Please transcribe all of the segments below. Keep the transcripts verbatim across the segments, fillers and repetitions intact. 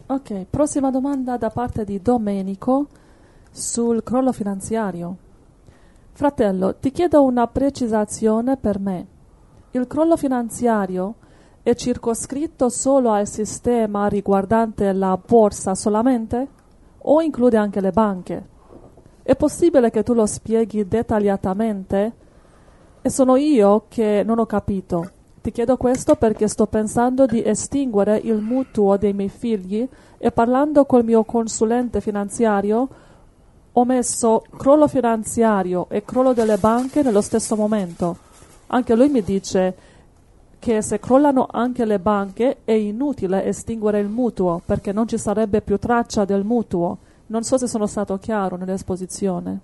Ok, prossima domanda da parte di Domenico sul crollo finanziario. Fratello, ti chiedo una precisazione per me. Il crollo finanziario è circoscritto solo al sistema riguardante la borsa solamente o include anche le banche? È possibile che tu lo spieghi dettagliatamente? E sono io che non ho capito. Ti chiedo questo perché sto pensando di estinguere il mutuo dei miei figli e parlando col mio consulente finanziario ho messo crollo finanziario e crollo delle banche nello stesso momento. Anche lui mi dice che se crollano anche le banche è inutile estinguere il mutuo perché non ci sarebbe più traccia del mutuo. Non so se sono stato chiaro nell'esposizione.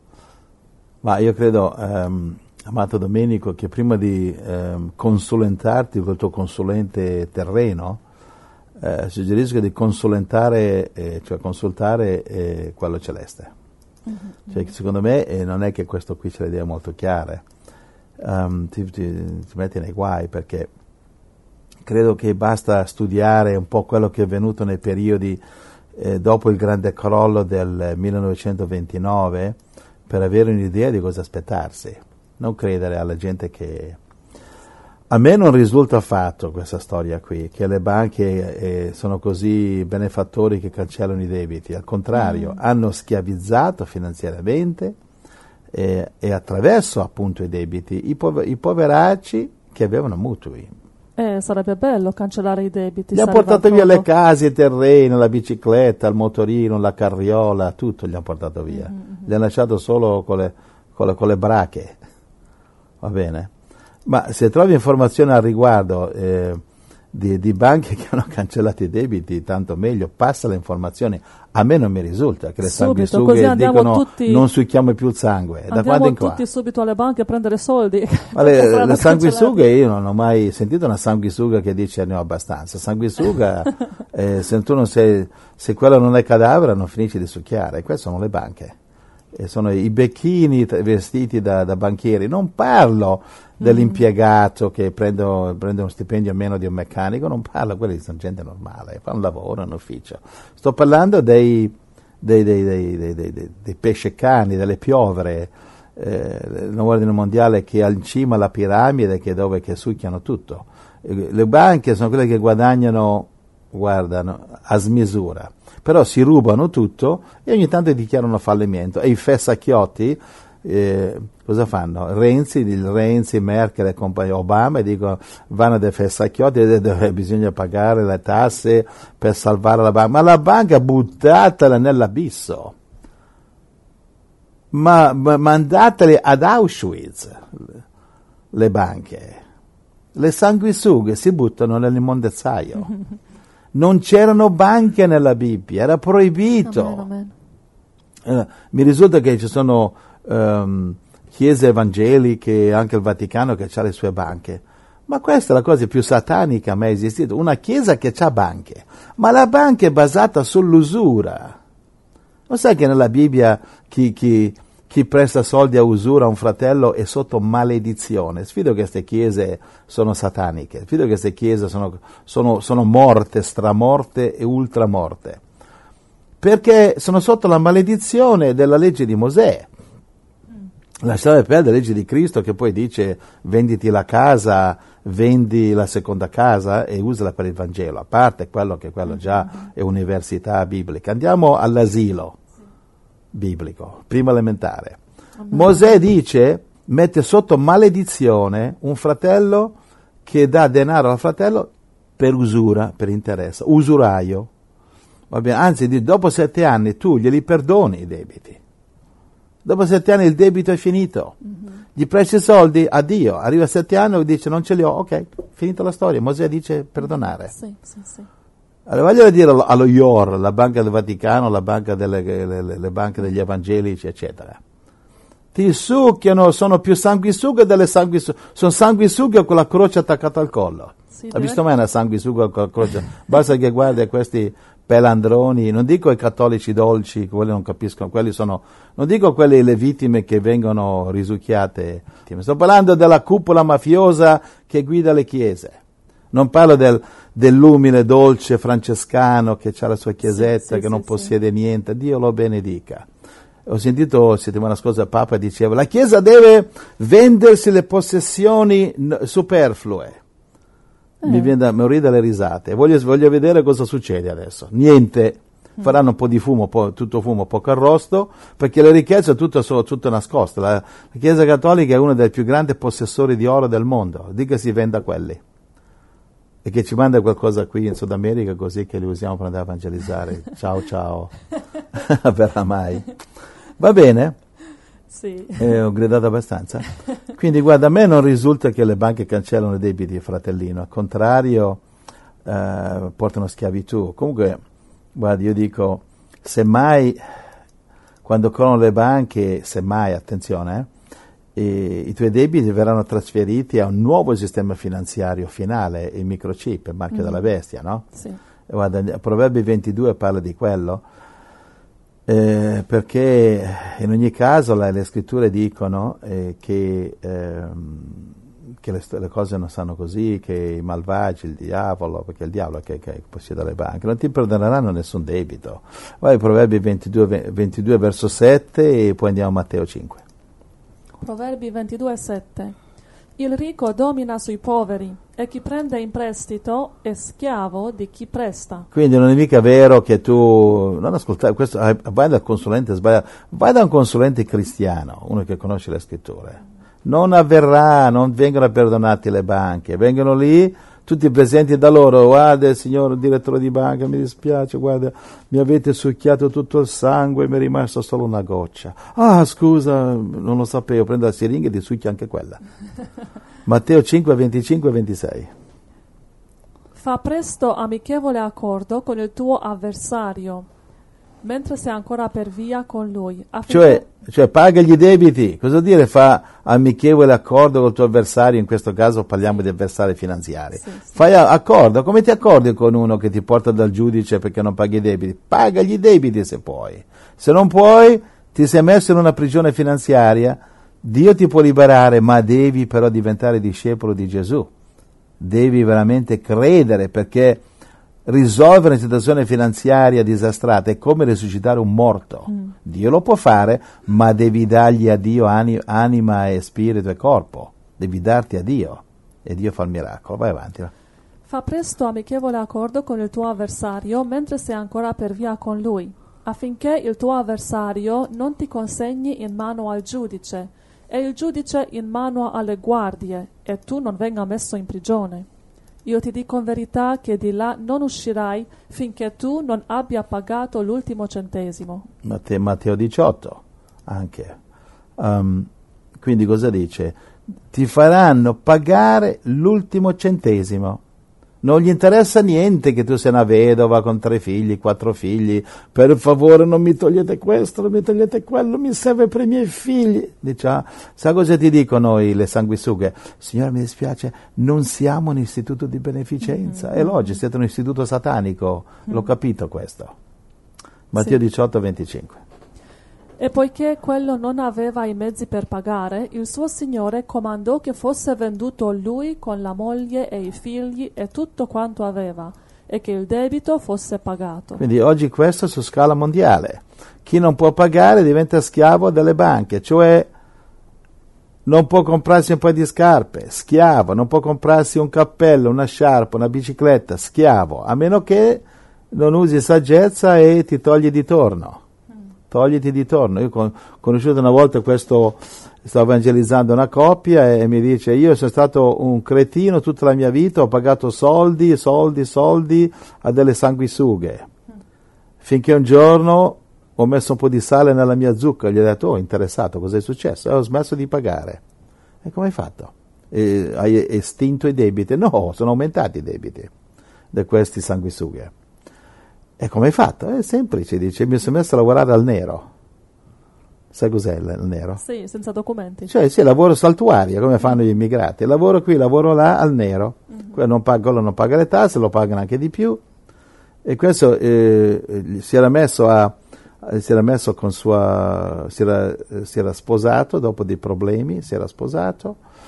Ma io credo, ehm, amato Domenico, che prima di ehm, consulentarti col tuo consulente terreno, eh, suggerisco di consulentare, eh, cioè consultare eh, quello celeste. Mm-hmm. Cioè, secondo me eh, non è che questo qui ce le dia molto chiare. Um, ti, ti, ti metti nei guai perché credo che basta studiare un po' quello che è avvenuto nei periodi eh, dopo il grande crollo del millenovecentoventinove per avere un'idea di cosa aspettarsi. Non credere alla gente che... A me non risulta affatto questa storia qui, che le banche eh, sono così benefattori che cancellano i debiti. Al contrario, mm. hanno schiavizzato finanziariamente e, e attraverso appunto i debiti i, pover- i poveracci che avevano mutui. Eh, sarebbe bello cancellare i debiti. Gli hanno portato via le case, i terreni, la bicicletta, il motorino, la carriola, tutto gli hanno portato via. Mm-hmm. Gli hanno lasciato solo con le, con le, con le brache. Va bene? Ma se trovi informazioni al riguardo eh, di, di banche che hanno cancellato i debiti, tanto meglio, passa le informazioni. A me non mi risulta che le sanguisughe dicono tutti, non succhiamo più il sangue. Da quando in qua? Tutti subito alle banche a prendere soldi. Ma le, le sanguisughe, io non ho mai sentito una sanguisuga che dice ne ho abbastanza. Sanguisuga, eh, se tu non sei, se quello non è cadavere non finisci di succhiare. Queste sono le banche. E sono i becchini t- vestiti da, da banchieri. Non parlo dell'impiegato che prende, prende uno stipendio meno di un meccanico, non parlo, quelli sono gente normale, fa un lavoro in ufficio. Sto parlando dei, dei, dei, dei, dei, dei, dei, dei pescecani, delle piovere, eh, l'ordine mondiale che è in cima alla piramide, che è dove che succhiano tutto. Eh, le banche sono quelle che guadagnano, guardano, a smisura. Però si rubano tutto e ogni tanto dichiarano fallimento. E i fessacchiotti eh, cosa fanno? Renzi, il Renzi, Merkel e compagnia, Obama, e dicono vanno dei fessacchiotti e dove bisogna pagare le tasse per salvare la banca. Ma la banca buttatela nell'abisso. Ma, ma mandatele ad Auschwitz, le banche. Le sanguisughe si buttano nell'immondezzaio. Non c'erano banche nella Bibbia, era proibito. Amen, amen. Eh, mi risulta che ci sono um, chiese evangeliche, anche il Vaticano, che ha le sue banche. Ma questa è la cosa più satanica mai esistita. Una chiesa che ha banche, ma la banca è basata sull'usura. Non sai che nella Bibbia chi... chi Chi presta soldi a usura a un fratello è sotto maledizione. Sfido che queste chiese sono sataniche, sfido che queste chiese sono, sono, sono morte, stramorte e ultramorte, perché sono sotto la maledizione della legge di Mosè. Lasciate perdere la legge di Cristo che poi dice venditi la casa, vendi la seconda casa e usala per il Vangelo, a parte quello che quello già è università biblica. Andiamo all'asilo biblico, primo elementare. Mosè dice, mette sotto maledizione un fratello che dà denaro al fratello per usura, per interesse, usuraio. Va bene, anzi, dopo sette anni tu glieli perdoni i debiti. Dopo sette anni il debito è finito. Mm-hmm. Gli presti soldi, addio. Arriva sette anni e dice non ce li ho, ok, finita la storia. Mosè dice perdonare. Sì, sì, sì. Allora, voglio dire allo I O R, la Banca del Vaticano, la banca delle le, le, le banche degli evangelici, eccetera. Ti succhiano, sono più sanguisughe delle sanguisughe, sono sanguisughe con la croce attaccata al collo. Sì, Hai visto mai una sanguisuga con la croce? Basta che guardi questi pelandroni, non dico i cattolici dolci, quelli non capiscono, quelli sono, non dico quelli le vittime che vengono risucchiate, sto parlando della cupola mafiosa che guida le chiese. Non parlo del, dell'umile, dolce francescano che ha la sua chiesetta, sì, sì, che non sì, possiede sì. niente, Dio lo benedica. Ho sentito settimana scorsa il Papa diceva la Chiesa deve vendersi le possessioni superflue. Eh. Mi viene da morire dalle risate. Voglio, voglio vedere cosa succede adesso. Niente. Faranno un po' di fumo, po', tutto fumo, poco arrosto, perché le ricchezze tutto sono tutto nascoste. La, la Chiesa Cattolica è uno dei più grandi possessori di oro del mondo. Dica si venda quelli. E che ci manda qualcosa qui in Sud America così che li usiamo per andare a evangelizzare. Ciao ciao. Verrà mai. Va bene? Sì. Eh, ho gridato abbastanza. Quindi guarda, a me non risulta che le banche cancellano i debiti, fratellino. Al contrario, eh, portano schiavitù. Comunque, guarda, io dico, semmai, quando crollano le banche, semmai, attenzione, eh, i tuoi debiti verranno trasferiti a un nuovo sistema finanziario finale, il microchip, il marchio mm. della bestia, no? Sì. Guarda, Proverbi ventidue parla di quello. Eh, perché in ogni caso la, le scritture dicono eh, che, eh, che le, le cose non stanno così, che i malvagi, il diavolo, perché il diavolo che, che possiede le banche, non ti perdoneranno nessun debito. Vai Proverbi ventidue, ventidue verso sette e poi andiamo a Matteo cinque. Proverbi ventidue sette. Il ricco domina sui poveri e chi prende in prestito è schiavo di chi presta. Quindi non è mica vero che tu non ascoltare questo, vai dal consulente sbagliato, vai da un consulente cristiano, uno che conosce le scritture. Non avverrà, non vengono perdonate le banche, vengono lì tutti presenti da loro, guarda signor direttore di banca, mi dispiace, guarda, mi avete succhiato tutto il sangue, mi è rimasto solo una goccia. Ah, scusa, non lo sapevo, prendo la siringa e ti succhia anche quella. Matteo cinque, venticinque e ventisei. Fa presto amichevole accordo con il tuo avversario, mentre sei ancora per via con lui. Affinché... Cioè, cioè paga gli debiti. Cosa vuol dire fa amichevole accordo col tuo avversario? In questo caso parliamo di avversari finanziari. Sì, sì. Fai accordo. Come ti accordi con uno che ti porta dal giudice perché non paghi i debiti? Paga gli debiti se puoi. Se non puoi, ti sei messo in una prigione finanziaria. Dio ti può liberare, ma devi però diventare discepolo di Gesù. Devi veramente credere, perché risolvere una situazione finanziaria disastrata è come risuscitare un morto. Mm. Dio lo può fare, ma devi dargli a Dio anima e spirito e corpo. Devi darti a Dio e Dio fa il miracolo. Vai avanti. Va. Fa presto amichevole accordo con il tuo avversario mentre sei ancora per via con lui, affinché il tuo avversario non ti consegni in mano al giudice e il giudice in mano alle guardie e tu non venga messo in prigione. Io ti dico in verità che di là non uscirai finché tu non abbia pagato l'ultimo centesimo. Matteo, Matteo diciotto anche. Um, quindi cosa dice? Ti faranno pagare l'ultimo centesimo. Non gli interessa niente che tu sia una vedova con tre figli, quattro figli. Per favore non mi togliete questo, non mi togliete quello, mi serve per i miei figli. Dice, ah, sa cosa ti dicono noi, le sanguisughe? Signora, mi dispiace, non siamo un istituto di beneficenza. Mm-hmm. E l'oggi siete un istituto satanico, mm-hmm. L'ho capito questo. Matteo sì. diciotto, venticinque. E poiché quello non aveva i mezzi per pagare, il suo signore comandò che fosse venduto lui con la moglie e i figli e tutto quanto aveva, e che il debito fosse pagato. Quindi oggi questo su scala mondiale. Chi non può pagare diventa schiavo delle banche, cioè non può comprarsi un paio di scarpe, schiavo, non può comprarsi un cappello, una sciarpa, una bicicletta, schiavo, a meno che non usi saggezza e ti togli di torno. Togliti di torno. Io ho conosciuto una volta questo, stavo evangelizzando una coppia e mi dice, io sono stato un cretino tutta la mia vita, ho pagato soldi, soldi, soldi a delle sanguisughe, finché un giorno ho messo un po' di sale nella mia zucca, gli ho detto, oh, interessato, cosa è successo? E ho smesso di pagare. E come hai fatto? E, hai estinto i debiti? No, sono aumentati i debiti di questi sanguisughe. E come hai fatto? È semplice, dice, mi sono messo a lavorare al nero. Sai cos'è il nero? Sì, senza documenti. Cioè, sì, lavoro saltuaria, come fanno gli immigrati. Lavoro qui, lavoro là, al nero. Mm-hmm. Quello non paga, quello non paga le tasse, lo pagano anche di più. E questo eh, si era messo a, si era messo con sua, si era, si era sposato dopo dei problemi, si era sposato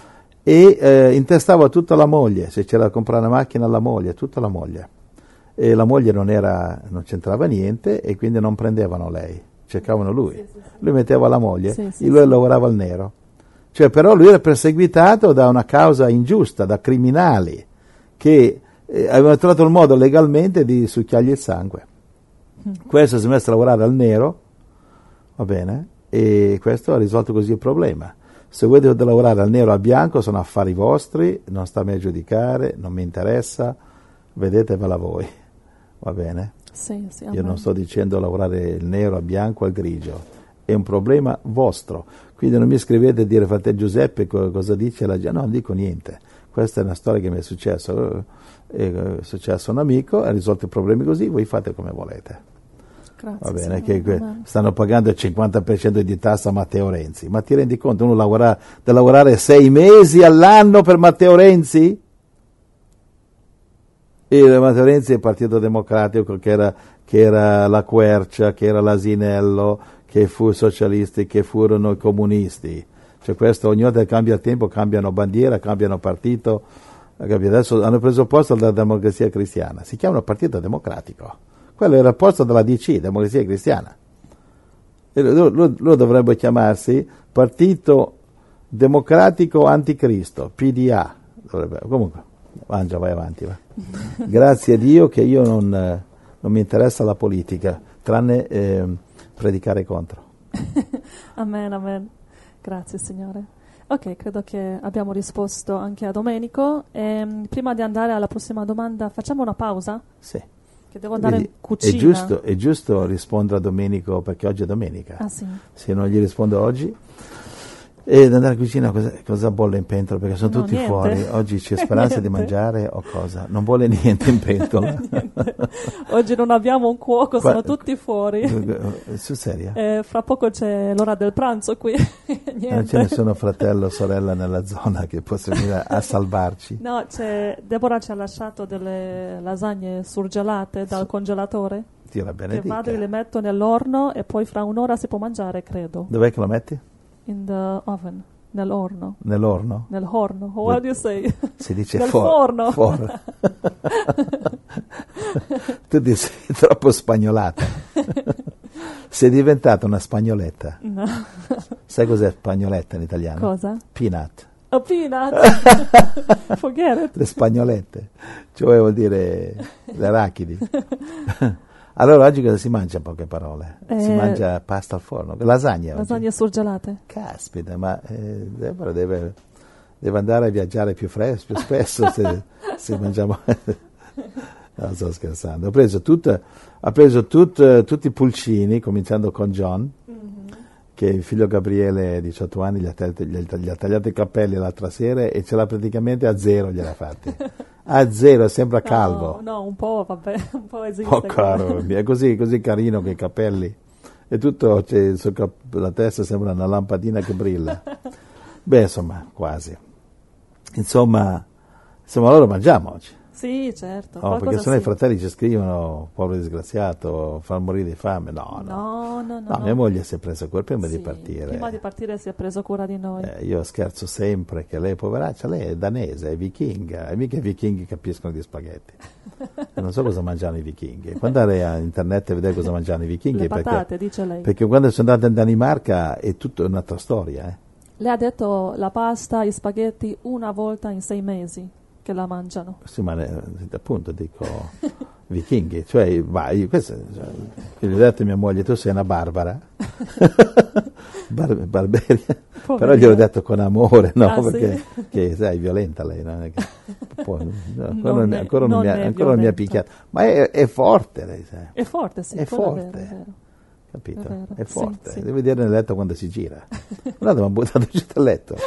e eh, intestava tutta la moglie, se c'era da comprare una macchina alla moglie, tutta la moglie. E la moglie non, era, non c'entrava niente e quindi non prendevano lei, cercavano lui. Sì, sì, sì. Lui metteva la moglie sì, sì, e lui sì. lavorava al nero. Cioè, però lui era perseguitato da una causa ingiusta, da criminali che eh, avevano trovato il modo legalmente di succhiargli il sangue. Mm. Questo si è messo a lavorare al nero, va bene, e questo ha risolto così il problema. Se voi dovete lavorare al nero o al bianco sono affari vostri, non sta a me a giudicare, non mi interessa, vedetevela voi, va bene? Sì, sì, io non sto dicendo lavorare il nero, al bianco, al grigio, è un problema vostro, quindi non mi scrivete a dire fratello Giuseppe cosa dice la gente, no, non dico niente, questa è una storia che mi è successa, è successo a un amico, ha risolto i problemi così, voi fate come volete. Grazie, va bene, signore, che stanno pagando il cinquanta per cento di tassa a Matteo Renzi, ma ti rendi conto, uno lavora, deve lavorare sei mesi all'anno per Matteo Renzi? E Matteo Renzi è il Partito Democratico che era, che era la Quercia, che era l'Asinello, che fu i socialisti, che furono i comunisti. Cioè questo, ogni volta che cambia il tempo, cambiano bandiera, cambiano partito. Adesso hanno preso posto dalla Democrazia Cristiana. Si chiama Partito Democratico. Quello era il posto della D C, Democrazia Cristiana. E lui, lui, lui dovrebbe chiamarsi Partito Democratico Anticristo, P D A. Dovrebbe, comunque, mangia, vai avanti. Va. Grazie a Dio che io non, non mi interessa la politica, tranne eh, predicare contro. Amen, amen. Grazie Signore. Ok, credo che abbiamo risposto anche a Domenico. E, prima di andare alla prossima domanda, facciamo una pausa? Sì. Che devo andare Vedi, in cucina. È giusto, è giusto rispondere a Domenico perché oggi è domenica. Ah, sì. Se non gli rispondo oggi, ed andare in cucina, cosa, cosa bolle in pentola? Perché sono No, tutti niente. fuori. Oggi c'è speranza di mangiare o cosa? Non bolle niente in pentola. Oggi non abbiamo un cuoco, Qua, sono tutti fuori. Sul serio? Eh, fra poco c'è l'ora del pranzo qui. Niente. Non c'è nessuno fratello o sorella nella zona che possa venire a salvarci? No, c'è, Deborah ci ha lasciato delle lasagne surgelate dal Su- congelatore. Dio la Che benedica. vado e le metto nell'orno e poi fra un'ora si può mangiare, credo. Dov'è che lo metti? In the oven, nell'orno. Nell'orno? Nel horno. What do you say? Si dice Nel for- forno. forno. Tu ti sei troppo spagnolata. Sei diventata una spagnoletta. No. Sai cos'è spagnoletta in italiano? Cosa? Peanut. A peanut. Forget it. Le spagnolette. Cioè vuol dire le arachidi. Allora oggi cosa si mangia in poche parole? Eh, si mangia pasta al forno, lasagne oggi. Lasagne surgelate. Caspita, ma eh, Deborah deve, deve andare a viaggiare più, fres- più spesso se, se mangiamo... No, sto scherzando. Ho preso, tut, ha preso tut, tutti i pulcini, cominciando con John, mm-hmm. che il figlio Gabriele, diciotto anni, gli ha, tagliato, gli ha- gli ha tagliato i capelli l'altra sera e ce l'ha praticamente a zero, gliel'ha fatti. A zero, sembra calvo. No, no, un po', vabbè, un po' esiste. Oh caro, è così, così carino che i capelli. E tutto, c'è il suo cap- la testa sembra una lampadina che brilla. Beh, insomma, quasi. Insomma, insomma, allora mangiamo oggi. Sì, certo. Oh, perché se no i fratelli ci scrivono, povero disgraziato, far morire di fame. No, no. No, no, no. No, no. mia moglie si è presa cura prima Sì, di partire. Prima di partire si è preso cura di noi. Eh, io scherzo sempre che lei, poveraccia, lei è danese, è vichinga, e mica i vichinghi capiscono di spaghetti. E non so cosa mangiano i vichinghi. Puoi andare a internet e vedere cosa mangiano i vichinghi. Le perché, patate, dice lei. perché quando sono andato in Danimarca è tutta un'altra storia. Eh. Lei ha detto la pasta, gli spaghetti una volta in sei mesi che la mangiano. Sì, ma ne- appunto dico vichinghi, cioè, vai, questo, cioè, gli ho detto a mia moglie, tu sei una barbara, Bar- barberia, Poverina. però gliel'ho detto con amore, no, Ah, perché sì? che, sai, è violenta lei, no? È che può- no, ancora Non non, mi- è- ancora non non mi ha, è ancora non mi ha violenta. picchiato, ma è, è forte lei, sai, È forte, sì. È quello forte. È vero, è vero. capito? È vero, È sì, forte, sì. devi vedere nel letto quando si gira. Guarda, mi ha buttato giù dal letto.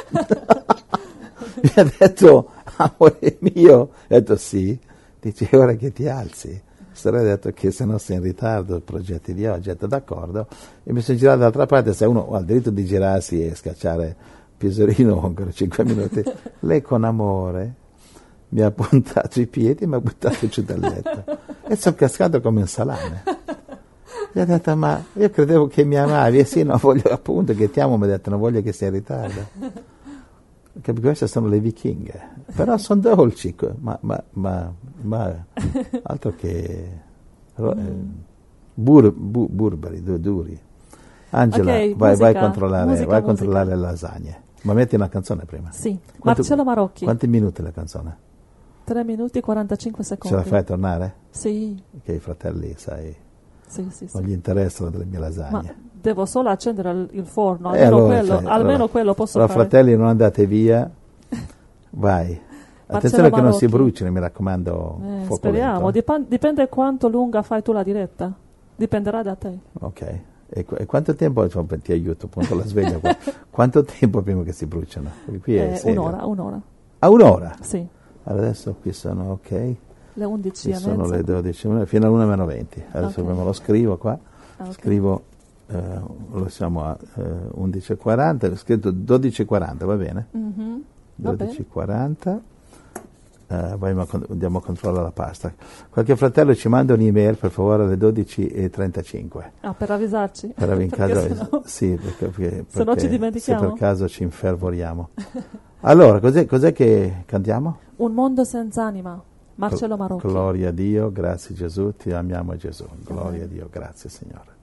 Mi ha detto, amore mio, ho detto sì, dice ora che ti alzi. Sarei detto che se no sei in ritardo i progetti di oggi, ho detto d'accordo, e mi sono girato dall'altra parte, se uno ha il diritto di girarsi e scacciare Pieserino ancora cinque minuti, lei con amore mi ha puntato i piedi e mi ha buttato giù dal letto e sono cascato come un salame. Gli ho detto, ma io credevo che mi amavi, e sì, no, voglio appunto che ti amo, mi ha detto, non voglio che sei in ritardo. Capi, queste sono le vichinghe, però sono dolci, ma, ma, ma, ma altro che ro- eh, bur, bu, burberi, du- duri. Angela, Ok, vai, musica, vai a controllare, musica, vai a musica. controllare le lasagne. Ma metti una canzone prima. Sì, Quanto- Marcello Marocchi, Quanti minuti la canzone? tre minuti e quarantacinque Ce secondi. la fai tornare? Sì, Che i fratelli, sai, sì, sì, sì. non gli interessano delle mie Ma lasagne. devo solo accendere il, il forno, E almeno, allora, quello, cioè, almeno allora- quello posso allora, fare. fratelli, non andate via. Vai. Attenzione che non si Marocchi. brucino, mi raccomando. Eh, fuoco speriamo, lento, eh. Dipen- dipende quanto lunga fai tu la diretta, dipenderà da te. Ok. E, qu- e quanto tempo, insomma, ti aiuto, appunto la sveglia qua. Quanto tempo prima che si bruciano? Perché qui è Eh, serio. un'ora, un'ora, A un'ora? sì, Allora, adesso qui sono, ok, le undici qui e sono mezza. le dodici, fino all'una meno venti. Adesso Ok. me lo scrivo qua. Ah, ok. Scrivo, eh, lo siamo a eh, undici e quaranta, ho scritto dodici e quaranta, va bene? Mhm, va bene. dodici e quaranta. Eh, vai, ma con- andiamo a controllare la pasta. Qualche fratello ci manda un'email, per favore, alle dodici e trentacinque. Ah, per avvisarci? Per avere in Perché casa, sennò- sì, perché, perché, se no perché ci dimentichiamo. se per caso ci infervoriamo. Allora, cos'è, cos'è che cantiamo? Un mondo senza anima, Marcello Marocchi. Gloria a Dio, grazie Gesù, ti amiamo Gesù. Gloria a Dio, grazie Signore.